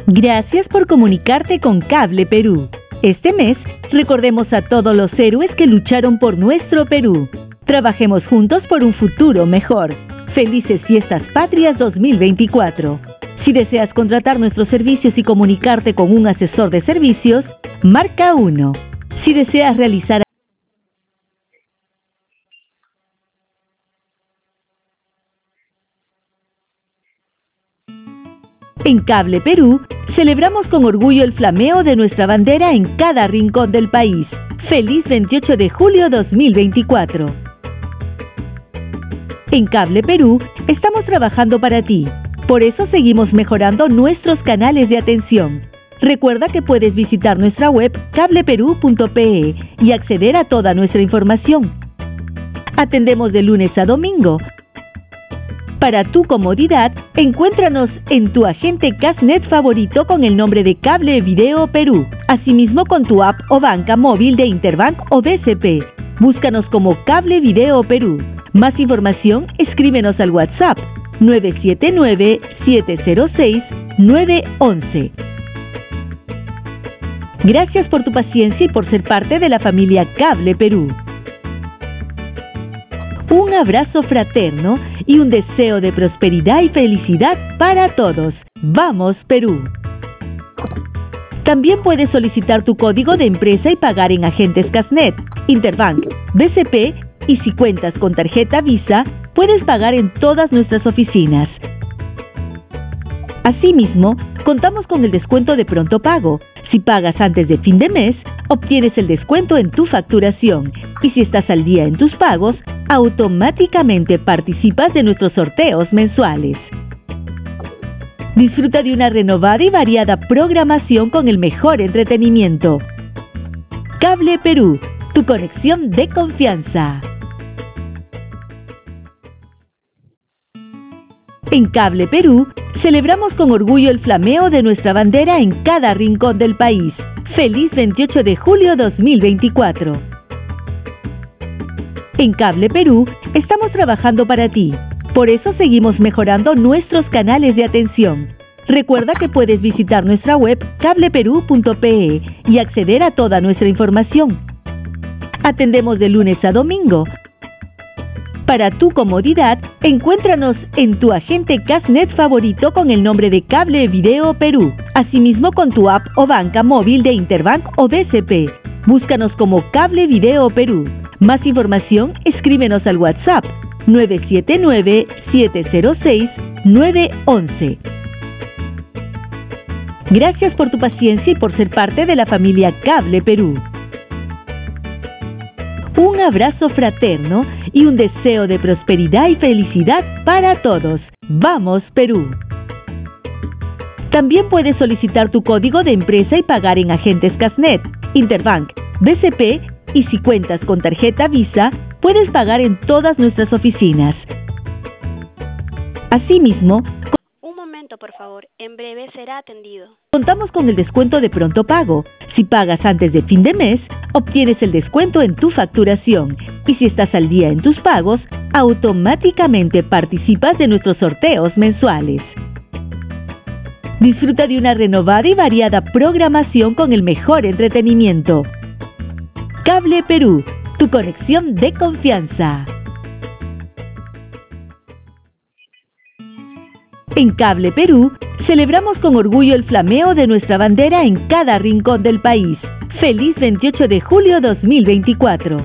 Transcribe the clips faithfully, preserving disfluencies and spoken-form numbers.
Gracias por comunicarte con Cable Perú. Este mes, recordemos a todos los héroes que lucharon por nuestro Perú. Trabajemos juntos por un futuro mejor. Felices Fiestas Patrias dos mil veinticuatro. Si deseas contratar nuestros servicios y comunicarte con un asesor de servicios, marca uno. Si deseas realizar En Cable Perú, celebramos con orgullo el flameo de nuestra bandera en cada rincón del país. ¡Feliz veintiocho de julio dos mil veinticuatro! En Cable Perú, estamos trabajando para ti. Por eso seguimos mejorando nuestros canales de atención. Recuerda que puedes visitar nuestra web cable perú punto pe y acceder a toda nuestra información. Atendemos de lunes a domingo. Para tu comodidad, encuéntranos en tu agente Casnet favorito con el nombre de Cable Video Perú, asimismo con tu app o banca móvil de Interbank o B C P. Búscanos como Cable Video Perú. Más información, escríbenos al WhatsApp nueve siete nueve, siete cero seis, nueve uno uno. Gracias por tu paciencia y por ser parte de la familia Cable Perú. Un abrazo fraterno y un deseo de prosperidad y felicidad para todos. ¡Vamos, Perú! También puedes solicitar tu código de empresa y pagar en agentes Casnet, Interbank, B C P y si cuentas con tarjeta Visa, puedes pagar en todas nuestras oficinas. Asimismo, contamos con el descuento de pronto pago. Si pagas antes de fin de mes, obtienes el descuento en tu facturación. Y si estás al día en tus pagos, automáticamente participas de nuestros sorteos mensuales. Disfruta de una renovada y variada programación con el mejor entretenimiento. Cable Perú, tu conexión de confianza. En Cable Perú, celebramos con orgullo el flameo de nuestra bandera en cada rincón del país. ¡Feliz veintiocho de julio dos mil veinticuatro! En Cable Perú, estamos trabajando para ti. Por eso seguimos mejorando nuestros canales de atención. Recuerda que puedes visitar nuestra web cable perú punto pe y acceder a toda nuestra información. Atendemos de lunes a domingo. Para tu comodidad, encuéntranos en tu agente Casnet favorito con el nombre de Cable Video Perú, asimismo con tu app o banca móvil de Interbank o B C P. Búscanos como Cable Video Perú. Más información, escríbenos al WhatsApp nueve siete nueve, siete cero seis, nueve uno uno. Gracias por tu paciencia y por ser parte de la familia Cable Perú. Un abrazo fraterno y un deseo de prosperidad y felicidad para todos. ¡Vamos, Perú! También puedes solicitar tu código de empresa y pagar en agentes Casnet, Interbank, B C P y si cuentas con tarjeta Visa, puedes pagar en todas nuestras oficinas. Asimismo, Un momento, por favor. En breve será atendido. Contamos con el descuento de pronto pago. Si pagas antes de fin de mes, obtienes el descuento en tu facturación. Y si estás al día en tus pagos, automáticamente participas de nuestros sorteos mensuales. Disfruta de una renovada y variada programación con el mejor entretenimiento. Cable Perú, tu conexión de confianza. En Cable Perú, celebramos con orgullo el flameo de nuestra bandera en cada rincón del país. ¡Feliz veintiocho de julio dos mil veinticuatro!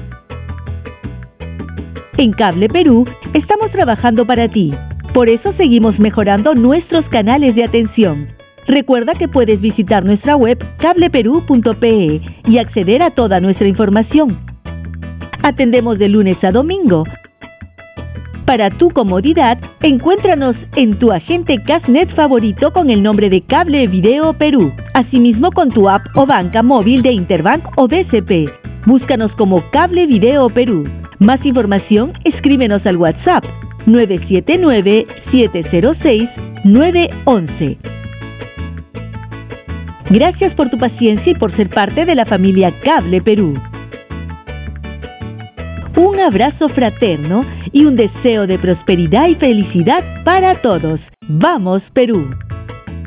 En Cable Perú, estamos trabajando para ti. Por eso seguimos mejorando nuestros canales de atención. Recuerda que puedes visitar nuestra web cable perú punto pe y acceder a toda nuestra información. Atendemos de lunes a domingo. Para tu comodidad, encuéntranos en tu agente Casnet favorito con el nombre de Cable Video Perú, asimismo con tu app o banca móvil de Interbank o B C P. Búscanos como Cable Video Perú. Más información, escríbenos al WhatsApp nueve siete nueve, siete cero seis, nueve uno uno. Gracias por tu paciencia y por ser parte de la familia Cable Perú. Un abrazo fraterno y un deseo de prosperidad y felicidad para todos. ¡Vamos, Perú!